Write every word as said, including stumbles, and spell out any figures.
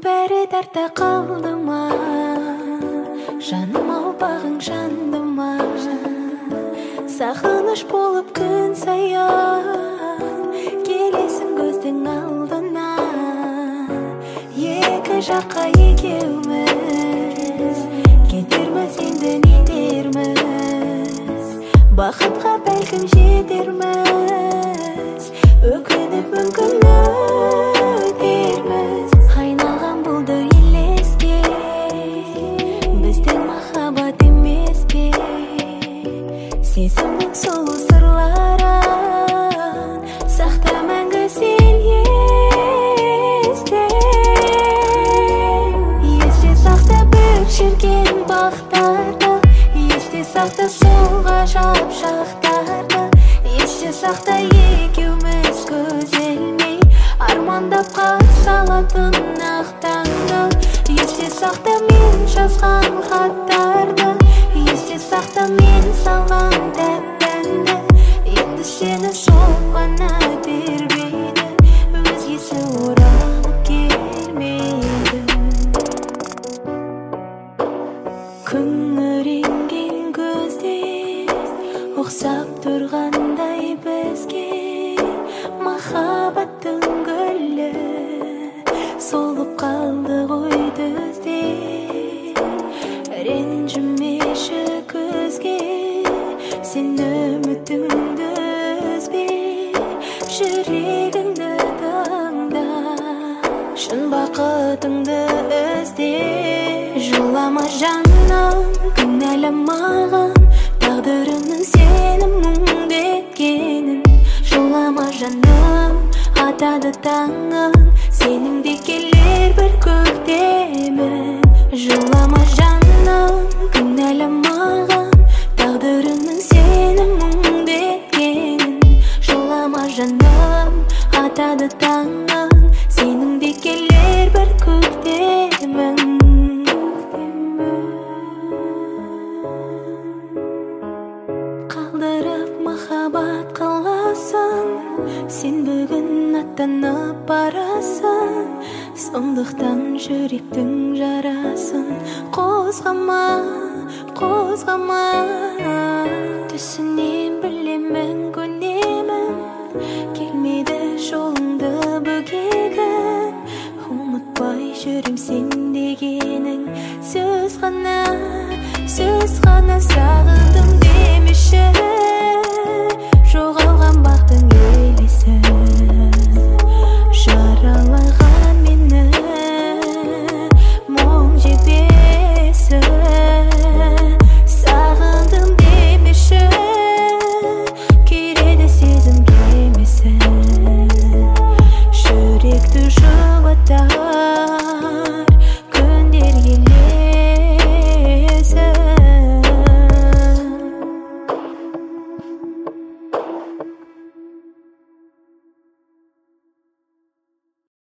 бәрі тарта қалды ма, жаным ау бағың жанды ма, сағыныш болып күн саян келесің көздің алдына. Екі жаққа екеуміз кетерміз, енді нетерміз, бақытқа бәлкім жетерміз, өкініп мүмкін өтерміз. Айналған болды елеске біздің махаббат емес пе, сезімнің сұлу сырларын сақта мәңгі сен есте. Есте сақта бір шіркен бақтарды, есте сақта сол ғажап шақтарды, есте сақта екеуміз көз ілмей армандап қарсы алатын ақ таңды. Есте сақта мен жазған хаттарды, есте сақта мен салған тәтті, енді сені сол ғана тербейді, өзгесі оралып келмейді. Күңіренген көздер ұқсап тұрғандай бізге, махаббаттың гүлі солып қалды ғой дүзде. Ренжімеші көзге, сен үмітіңді үзбе, жүрегіңді тыңда, шын бақытыңды ізде. Жылама жаным, кінәламаған тағдырының сені мұңды еткенін. Жылама жаным, атады таңың, сенің де келер бір көктемін. Жылама жаным, кінәламаған тағдырының сені мұңды еткенін. Жылама жаным, атады таңың, сенің де келер бір көктемін. Қалдырып махаббат қаласың, сен бүгін аттанып барасың, сондықтан жүректің жарасын қозғама, қозғама. Түсінем, білемін, көнемін, келмейді жолыңды бөгегін, ұмытпай жүрем сен дегенің сөз ғана, сөз ғана. Сағындым демеші, жоғалған бақтың елесі, жаралаған мені мұң жебесі. Сағындым демеші, кереді сезім кемесі, жүректі жұбата